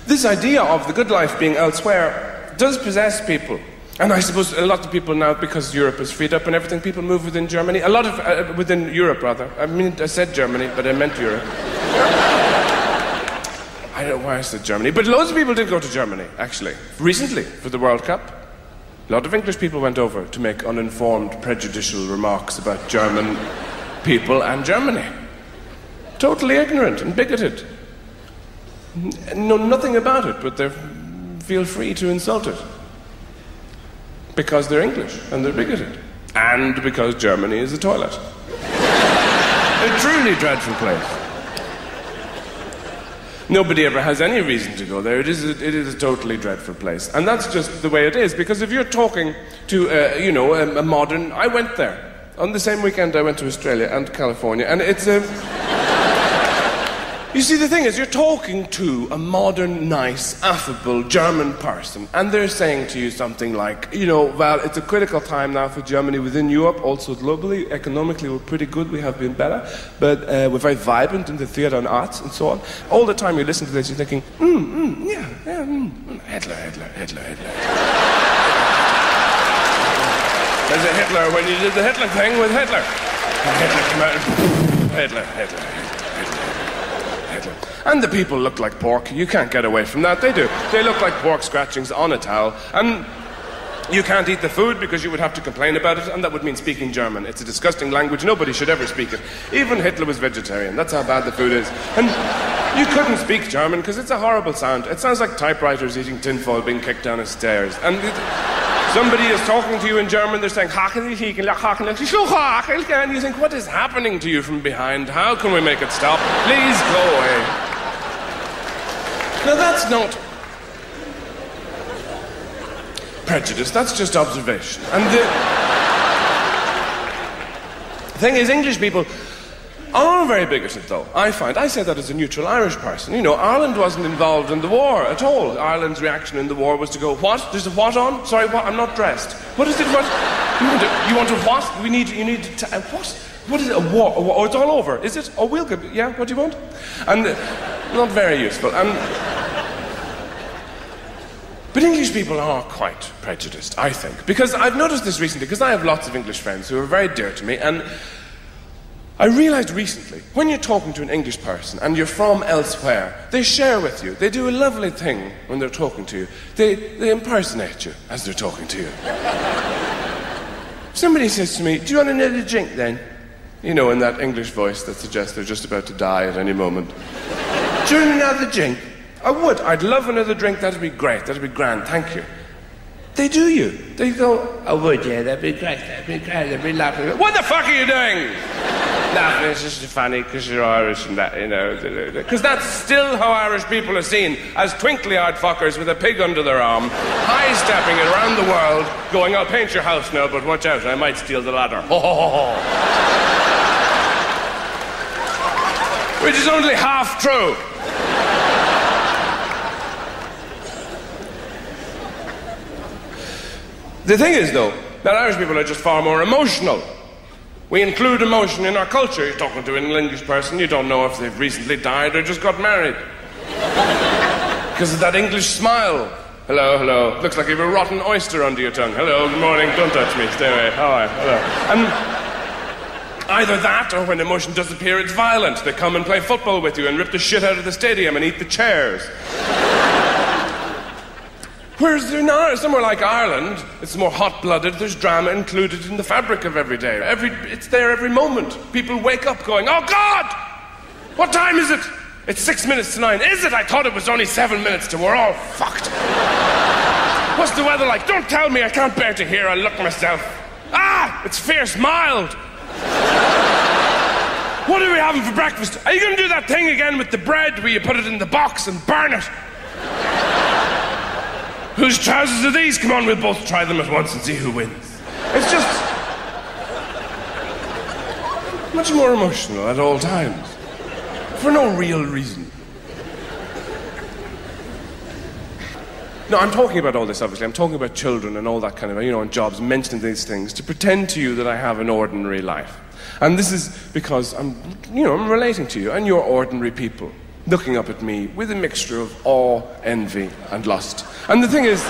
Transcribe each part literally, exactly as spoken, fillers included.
This idea of the good life being elsewhere does possess people. And I suppose a lot of people now, because Europe is freed up and everything, people move within Germany. A lot of, uh, within Europe, rather. I mean, I said Germany, but I meant Europe. I don't know why I said Germany. But loads of people did go to Germany, actually. Recently, for the World Cup. A lot of English people went over to make uninformed, prejudicial remarks about German people and Germany. Totally ignorant and bigoted. Know nothing about it, but they feel free to insult it. Because they're English and they're bigoted. And because Germany is a toilet. A truly dreadful place. Nobody ever has any reason to go there. It is a, it is a totally dreadful place. And that's just the way it is. Because if you're talking to, uh, you know, a, a modern... I went there. On the same weekend I went to Australia and California. And it's a... You see, the thing is, you're talking to a modern, nice, affable German person, and they're saying to you something like, you know, well, it's a critical time now for Germany within Europe, also globally. Economically, we're pretty good, we have been better, but uh, we're very vibrant in the theatre and arts and so on. All the time you listen to this, you're thinking, mm, mm, yeah, yeah, mm, Hitler, Hitler, Hitler, Hitler. There's a Hitler when you did the Hitler thing with Hitler. And Hitler came out and Hitler, Hitler, Hitler. And the people look like pork. You can't get away from that. They do. They look like pork scratchings on a towel. And you can't eat the food because you would have to complain about it, and that would mean speaking German. It's a disgusting language. Nobody should ever speak it. Even Hitler was vegetarian. That's how bad the food is. And you couldn't speak German because it's a horrible sound. It sounds like typewriters eating tinfoil being kicked down the stairs. And it, somebody is talking to you in German, they're saying, and you think, what is happening to you from behind? How can we make it stop? Please go away. Now that's not prejudice, that's just observation. And the thing is, English people are very bigoted, though, I find. I say that as a neutral Irish person. You know, Ireland wasn't involved in the war at all. Ireland's reaction in the war was to go, what? There's a what on? Sorry, what? I'm not dressed. What is it? What? You want to, you want to what? We need, you need to, uh, what? What is it? A war? A war? Oh, it's all over. Is it? Oh, we'll go, yeah, what do you want? And uh, not very useful. And But English people are quite prejudiced, I think. Because I've noticed this recently, because I have lots of English friends who are very dear to me, and I realized recently, when you're talking to an English person and you're from elsewhere, they share with you. They do a lovely thing when they're talking to you. They, they impersonate you as they're talking to you. Somebody says to me, do you want another drink then? You know, in that English voice that suggests they're just about to die at any moment. Do you want another drink? I would. I'd love another drink. That'd be great. That'd be grand. Thank you. They do you. They go, I would, yeah, that'd be great. That'd be great. That'd be lovely. What the fuck are you doing? Nothing. It's just funny because you're Irish and that, you know. Because that's still how Irish people are seen, as twinkly-eyed fuckers with a pig under their arm, high-stepping it around the world, going, I'll paint your house now, but watch out, I might steal the ladder. Ho, ho, ho, ho. Which is only half true. The thing is, though, that Irish people are just far more emotional. We include emotion in our culture. You're talking to an English person, you don't know if they've recently died or just got married. Because of that English smile. Hello, hello. Looks like you have a rotten oyster under your tongue. Hello, good morning, don't touch me, stay away. How are you? Hello. And either that, or when emotion does appear, it's violent. They come and play football with you and rip the shit out of the stadium and eat the chairs. Whereas in Ireland, somewhere like Ireland, it's more hot-blooded, there's drama included in the fabric of every day. Every, it's there every moment. People wake up going, oh God! What time is it? It's six minutes to nine. Is it? I thought it was only seven minutes to. We're all fucked. What's the weather like? Don't tell me, I can't bear to hear, I'll look myself. Ah! It's fierce mild. What are we having for breakfast? Are you going to do that thing again with the bread where you put it in the box and burn it? Whose trousers are these? Come on, we'll both try them at once and see who wins. It's just much more emotional at all times, for no real reason. No, I'm talking about all this, obviously. I'm talking about children and all that kind of, you know, and jobs, mentioning these things to pretend to you that I have an ordinary life. And this is because I'm, you know, I'm relating to you, and you're ordinary people. looking up at me with a mixture of awe, envy, and lust. And the thing is,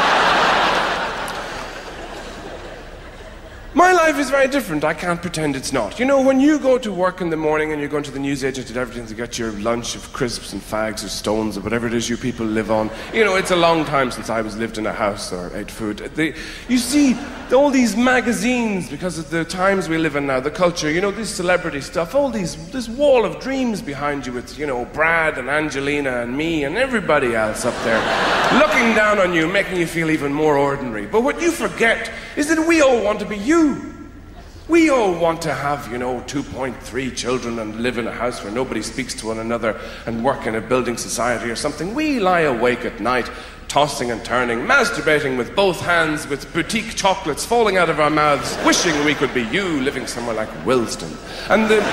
my life is very different. I can't pretend it's not. You know, when you go to work in the morning and you're going to the newsagent and everything to get your lunch of crisps and fags or stones or whatever it is you people live on, you know, it's a long time since I was lived in a house or ate food. They, you see all these magazines, because of the times we live in now, the culture, you know, this celebrity stuff, all these, this wall of dreams behind you with, you know, Brad and Angelina and me and everybody else up there looking down on you, making you feel even more ordinary. But what you forget is that we all want to be you. We all want to have, you know, two point three children and live in a house where nobody speaks to one another and work in a building society or something. We lie awake at night, tossing and turning, masturbating with both hands, with boutique chocolates falling out of our mouths, wishing we could be you living somewhere like Wilston. And the...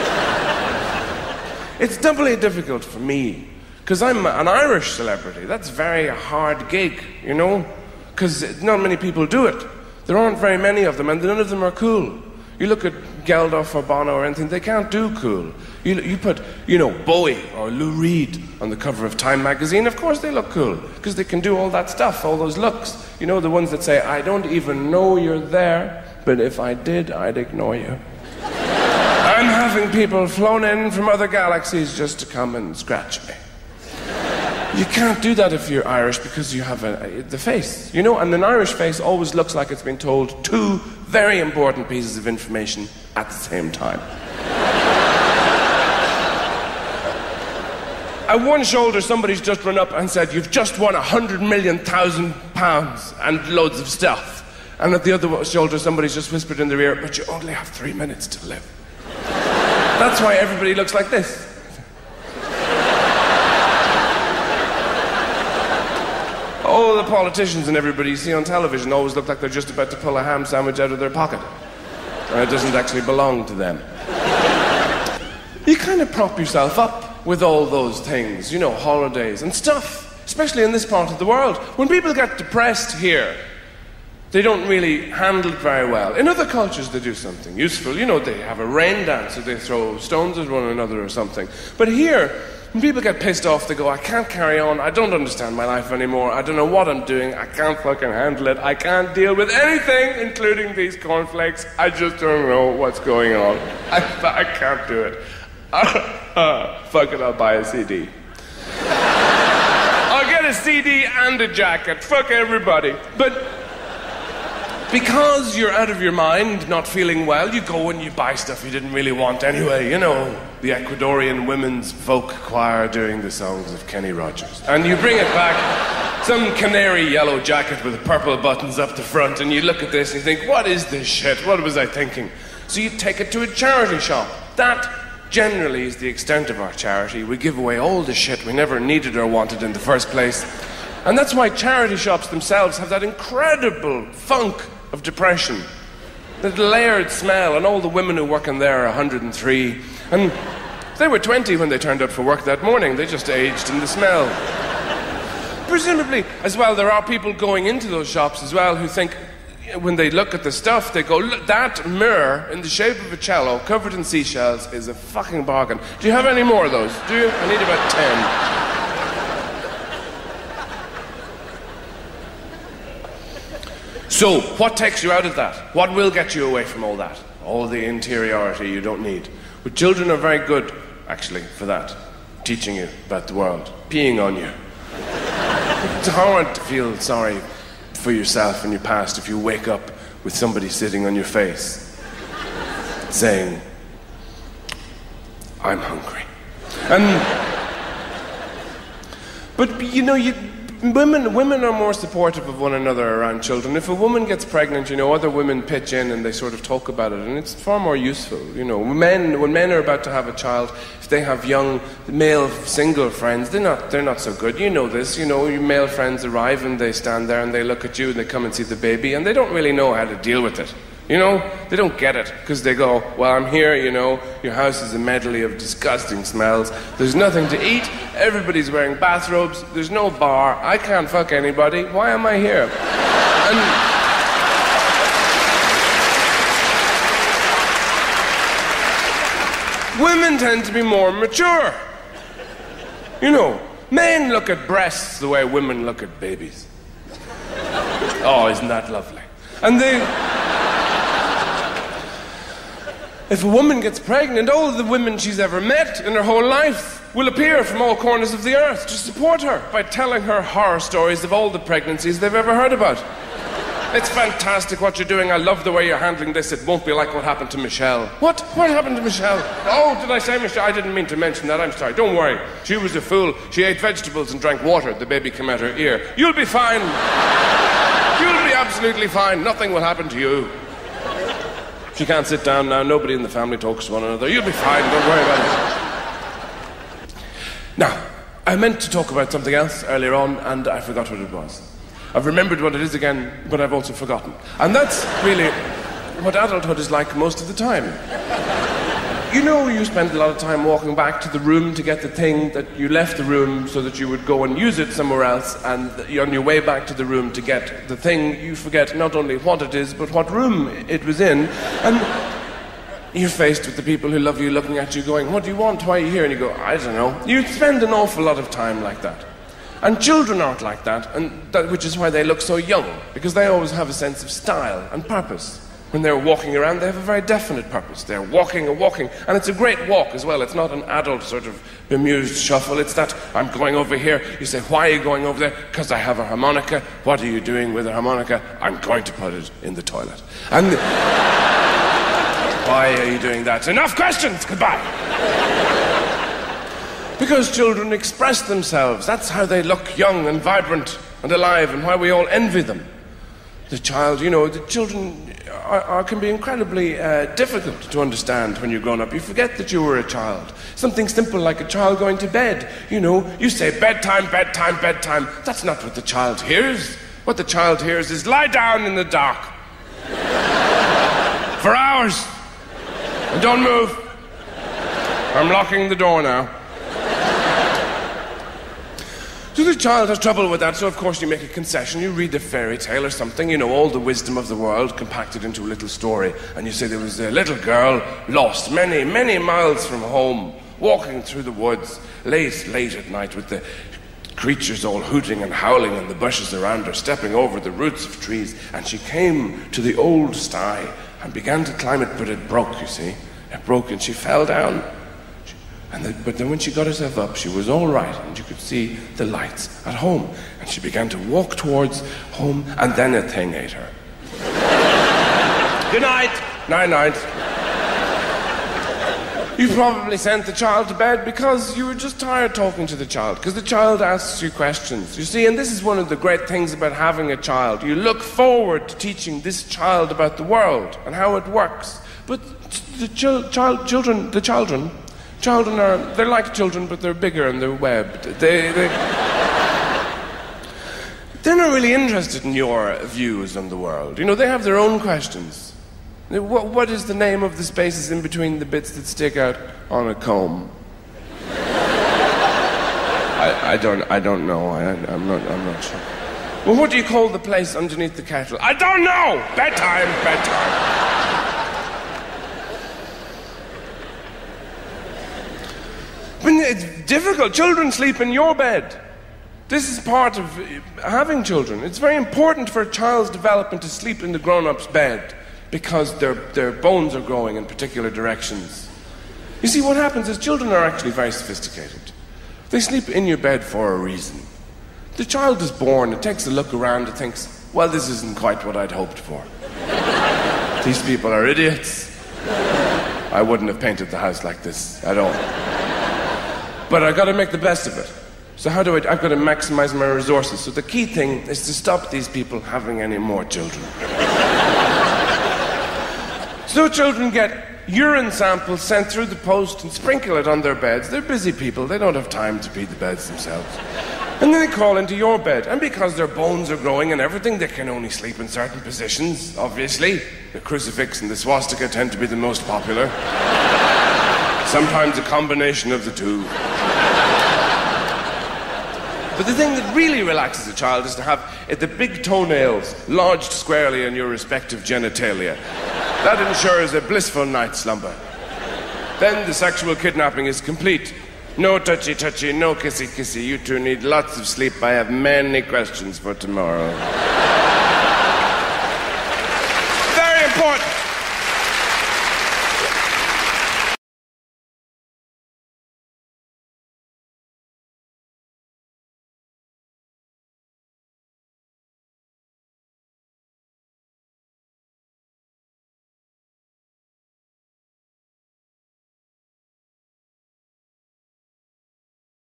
it's doubly difficult for me, because I'm an Irish celebrity. That's a very hard gig, you know, because not many people do it. There aren't very many of them, and none of them are cool. You look at Geldof or Bono or anything, they can't do cool. You, you put, you know, Bowie or Lou Reed on the cover of Time magazine, of course they look cool, because they can do all that stuff, all those looks. You know, the ones that say, I don't even know you're there, but if I did, I'd ignore you. I'm having people flown in from other galaxies just to come and scratch me. You can't do that if you're Irish, because you have a, a, the face, you know, and an Irish face always looks like it's been told two very important pieces of information at the same time. At one shoulder, somebody's just run up and said, you've just won a hundred million thousand pounds and loads of stuff. And at the other shoulder, somebody's just whispered in their ear, but you only have three minutes to live. That's why everybody looks like this. Oh, the politicians and everybody you see on television always look like they're just about to pull a ham sandwich out of their pocket. And it doesn't actually belong to them. You kind of prop yourself up with all those things, you know, holidays and stuff, especially in this part of the world. When people get depressed here, they don't really handle it very well. In other cultures, they do something useful. You know, they have a rain dance, or they throw stones at one another or something. But here, when people get pissed off, they go, I can't carry on, I don't understand my life anymore, I don't know what I'm doing, I can't fucking handle it, I can't deal with anything, including these cornflakes, I just don't know what's going on. I, I can't do it. Uh, uh, fuck it, I'll buy a C D. I'll get a C D and a jacket, fuck everybody. But because you're out of your mind, not feeling well, you go and you buy stuff you didn't really want anyway. You know, the Ecuadorian women's folk choir doing the songs of Kenny Rogers. And you bring it back, some canary yellow jacket with purple buttons up the front, and you look at this and you think, what is this shit? What was I thinking? So you take it to a charity shop. That generally is the extent of our charity. We give away all the shit we never needed or wanted in the first place. And that's why charity shops themselves have that incredible funk of depression. The layered smell, and all the women who work in there are one hundred and three. And they were twenty when they turned up for work that morning. They just aged in the smell. Presumably, as well, there are people going into those shops as well who think, when they look at the stuff, they go, look, that mirror in the shape of a cello covered in seashells is a fucking bargain. Do you have any more of those? Do you? I need about ten. So, what takes you out of that? What will get you away from all that? All the interiority you don't need. But children are very good, actually, for that. Teaching you about the world. Peeing on you. It's hard to feel sorry for yourself and your past if you wake up with somebody sitting on your face saying, I'm hungry. And... But, you know, you... Women, women are more supportive of one another around children. If a woman gets pregnant, you know, other women pitch in and they sort of talk about it, and it's far more useful. You know, men, when men are about to have a child, if they have young male single friends, they're not, they're not so good. You know this. You know, your male friends arrive and they stand there and they look at you and they come and see the baby, and they don't really know how to deal with it. You know, they don't get it, because they go, well, I'm here, you know, your house is a medley of disgusting smells, there's nothing to eat, everybody's wearing bathrobes, there's no bar, I can't fuck anybody, why am I here? And women tend to be more mature. You know, men look at breasts the way women look at babies. Oh, isn't that lovely? And they... If a woman gets pregnant, all the women she's ever met in her whole life will appear from all corners of the earth to support her by telling her horror stories of all the pregnancies they've ever heard about. It's fantastic what you're doing. I love the way you're handling this. It won't be like what happened to Michelle. What? What happened to Michelle? Oh, did I say Michelle? I didn't mean to mention that. I'm sorry. Don't worry. She was a fool. She ate vegetables and drank water. The baby came out her ear. You'll be fine. You'll be absolutely fine. Nothing will happen to you. She can't sit down now. Nobody in the family talks to one another. You'll be fine. Don't worry about it. Now, I meant to talk about something else earlier on, and I forgot what it was. I've remembered what it is again, but I've also forgotten. And that's really what adulthood is like most of the time. You know, you spend a lot of time walking back to the room to get the thing that you left the room so that you would go and use it somewhere else, and on your way back to the room to get the thing, you forget not only what it is, but what room it was in. And you're faced with the people who love you looking at you going, what do you want? Why are you here? And you go, I don't know. You spend an awful lot of time like that. And children aren't like that, and that, which is why they look so young, because they always have a sense of style and purpose. When they're walking around, they have a very definite purpose. They're walking and walking, and it's a great walk as well. It's not an adult sort of bemused shuffle. It's that, I'm going over here. You say, why are you going over there? Because I have a harmonica. What are you doing with a harmonica? I'm going to put it in the toilet. And why are you doing that? Enough questions. Goodbye. Because children express themselves. That's how they look young and vibrant and alive, and why we all envy them. The child, you know, the children are, are, can be incredibly uh, difficult to understand when you're grown up. You forget that you were a child. Something simple like a child going to bed. You know, you say bedtime, bedtime, bedtime. That's not what the child hears. What the child hears is lie down in the dark. For hours. And don't move. I'm locking the door now. So the child has trouble with that, so of course you make a concession. You read a fairy tale or something, you know, all the wisdom of the world compacted into a little story. And you say there was a little girl lost many, many miles from home, walking through the woods, late, late at night with the creatures all hooting and howling in the bushes around her, stepping over the roots of trees. And she came to the old sty and began to climb it, but it broke, you see. It broke and she fell down. And the, but then when she got herself up, she was all right, and you could see the lights at home. And she began to walk towards home, and then a thing ate her. Good night. Night, night. You probably sent the child to bed because you were just tired talking to the child, because the child asks you questions. You see, and this is one of the great things about having a child. You look forward to teaching this child about the world and how it works. But the ch- child, children, the children... Children are, they're like children, but they're bigger and they're webbed. They, they, they're not really interested in your views on the world. You know, they have their own questions. What, what is the name of the spaces in between the bits that stick out on a comb? I, I don't, I don't know. I, I'm not, I'm not sure. Well, what do you call the place underneath the kettle? I don't know! Bedtime, bedtime. But it's difficult. Children sleep in your bed. This is part of having children. It's very important for a child's development to sleep in the grown-up's bed because their, their bones are growing in particular directions. You see, what happens is children are actually very sophisticated. They sleep in your bed for a reason. The child is born, it takes a look around, it thinks, well, this isn't quite what I'd hoped for. These people are idiots. I wouldn't have painted the house like this at all. But I've got to make the best of it. So how do I... I've got to maximize my resources. So the key thing is to stop these people having any more children. So children get urine samples sent through the post and sprinkle it on their beds. They're busy people. They don't have time to pee the beds themselves. And then they crawl into your bed. And because their bones are growing and everything, they can only sleep in certain positions, obviously. The crucifix and the swastika tend to be the most popular. Sometimes a combination of the two. But the thing that really relaxes a child is to have uh, the big toenails lodged squarely in your respective genitalia. That ensures a blissful night's slumber. Then the sexual kidnapping is complete. No touchy touchy, no kissy kissy. You two need lots of sleep. I have many questions for tomorrow. Very important.